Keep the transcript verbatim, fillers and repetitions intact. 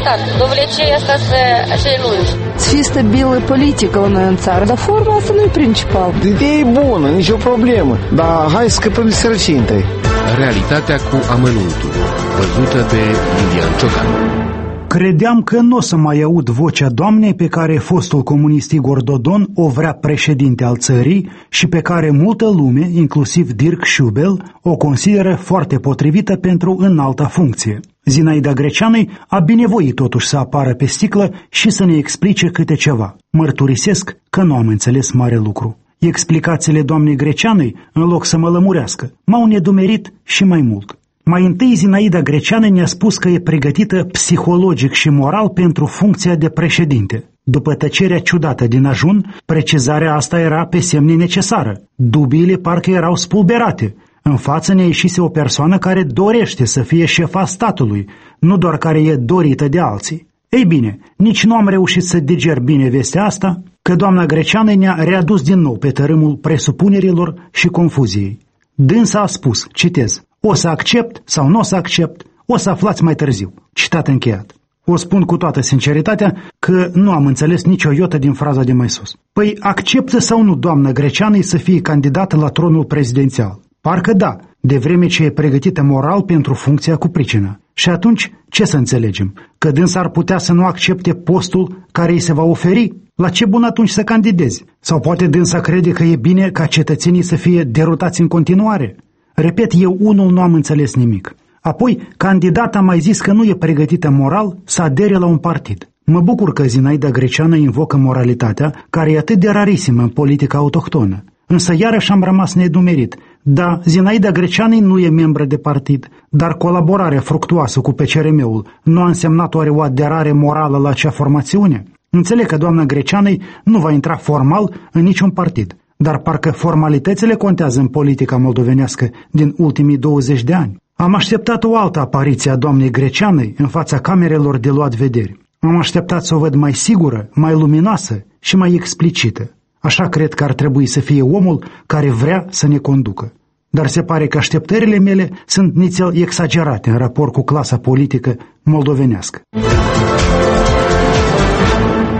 stat. Dovlecei asta să așa lungi. Să fie stabilă politică la noi în țară, dar forma asta nu e principal. Ideea e bună, nicio problemă, dar hai să scăpăm de sărăcie întâi. Realitatea cu amănuntul, văzută de Lilian Ciocan. Credeam că nu o să mai aud vocea doamnei pe care fostul comunist Igor Dodon o vrea președinte al țării și pe care multă lume, inclusiv Dirk Schubel, o consideră foarte potrivită pentru înalta funcție. Zinaida Greceanăi a binevoit totuși să apară pe sticlă și să ne explice câte ceva. Mărturisesc că nu am înțeles mare lucru. Explicațiile doamnei Greceanăi, în loc să mă lămurească, m-au nedumerit și mai mult. Mai întâi Zinaida Greceană ne-a spus că e pregătită psihologic și moral pentru funcția de președinte. După tăcerea ciudată din ajun, precizarea asta era pe semne necesară. Dubiile parcă erau spulberate. În față ne ieșise o persoană care dorește să fie șefa statului, nu doar care e dorită de alții. Ei bine, nici nu am reușit să diger bine vestea asta, că doamna Greceană ne-a readus din nou pe tărâmul presupunerilor și confuziei. Dânsa a spus, citez, o să accept sau nu o să accept, o să aflați mai târziu. Citat încheiat. O spun cu toată sinceritatea că nu am înțeles nicio iotă din fraza de mai sus. Păi acceptă sau nu doamna Greceană să fie candidată la tronul prezidențial? Parcă da, de vreme ce e pregătită moral pentru funcția cu pricină. Și atunci, ce să înțelegem? Că dânsa ar putea să nu accepte postul care îi se va oferi? La ce bun atunci să candidezi? Sau poate dânsa crede că e bine ca cetățenii să fie derutați în continuare? Repet, eu unul nu am înțeles nimic. Apoi, candidata a mai zis că nu e pregătită moral să adere la un partid. Mă bucur că Zinaida Greceană invocă moralitatea, care e atât de rarisimă în politica autohtonă. Însă iarăși am rămas nedumerit. Da, Zinaida Greceană nu e membră de partid, dar colaborarea fructuoasă cu P C R M-ul nu a însemnat oare o aderare morală la acea formațiune? Înțeleg că doamna Greceană nu va intra formal în niciun partid, dar parcă formalitățile contează în politica moldovenească din ultimii douăzeci de ani. Am așteptat o altă apariție a doamnei Greceanăi în fața camerelor de luat vederi. Am așteptat să o văd mai sigură, mai luminoasă și mai explicită. Așa cred că ar trebui să fie omul care vrea să ne conducă. Dar se pare că așteptările mele sunt nițel exagerate în raport cu clasa politică moldovenească.